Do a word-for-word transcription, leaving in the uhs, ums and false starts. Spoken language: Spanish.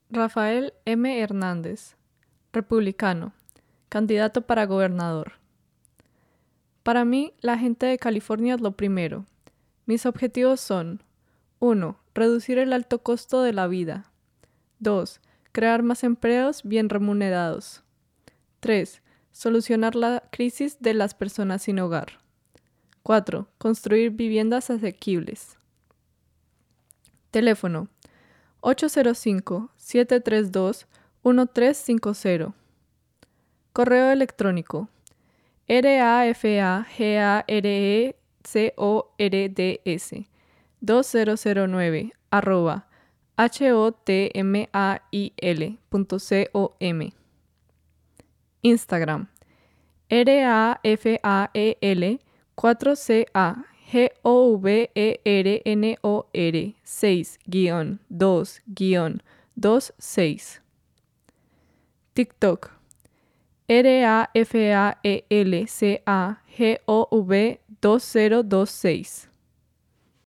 Rafael M. Hernández, republicano, candidato para gobernador. Para mí, la gente de California es lo primero. Mis objetivos son: uno. Reducir el alto costo de la vida. dos. Crear más empleos bien remunerados. tres. Solucionar la crisis de las personas sin hogar. cuatro. Construir viviendas asequibles. Teléfono: ocho cero cinco, siete tres dos, uno tres cinco cero. Correo electrónico: rafagarecors dos mil nueve arroba hotmail punto com. Instagram: rafael cuatro ca governor seis guión dos guión veintiséis. TikTok: rafaelcagov dos mil veintiséis.